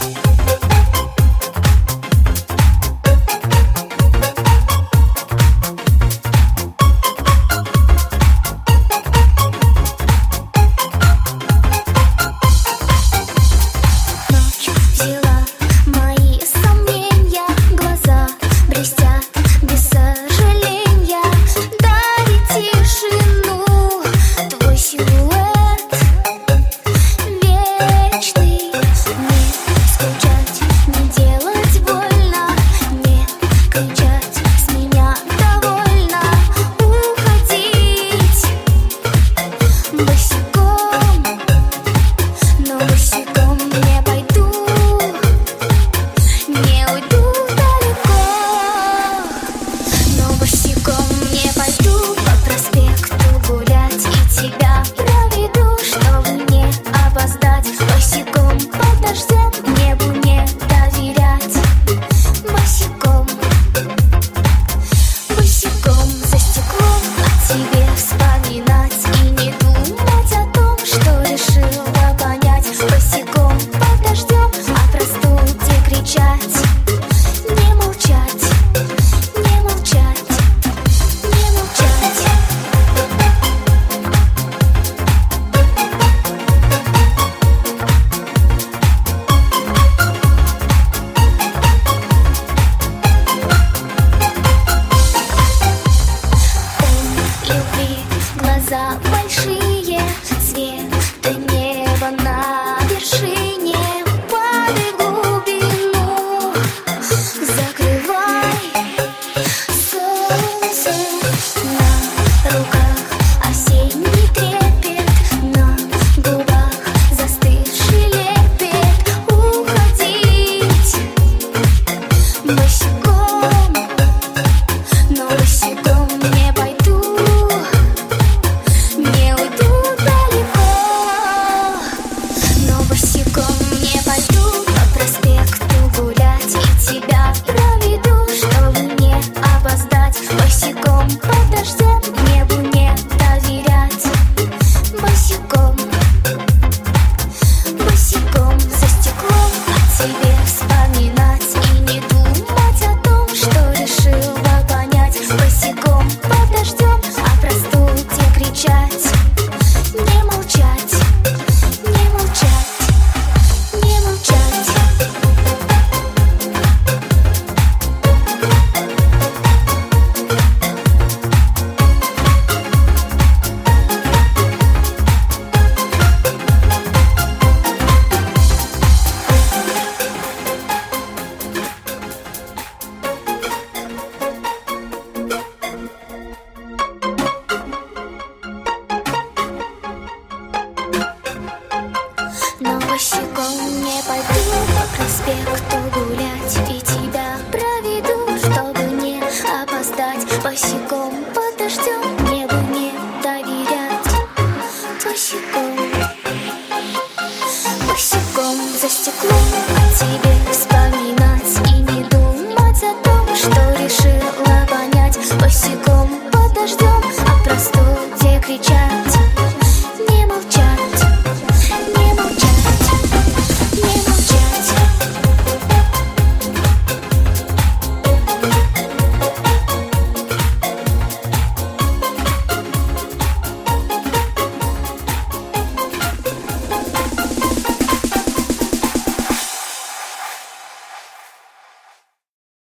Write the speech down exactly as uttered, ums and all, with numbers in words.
Глаза большие, цвета неба на вершине. Падай в глубину, закрывай солнце. На руках осенний трепет, на губах застывший лепет. Уходить босиком, но босиком не пойду. Не уйду далеко, но босиком не пойду по проспекту гулять и тебя проведу, чтобы не опоздать. Босиком под дождем небу не доверять. Босиком, босиком за стеклом о тебе вспоминать и не думать о том, что решила понять. Босиком под дождем о простуде кричать. Не молчать, не молчать, не молчать. Но босиком не пойду по проспекту гулять и тебя проведу, чтобы не опоздать. Босиком под дождем небу не доверять. Босиком, босиком за стеклом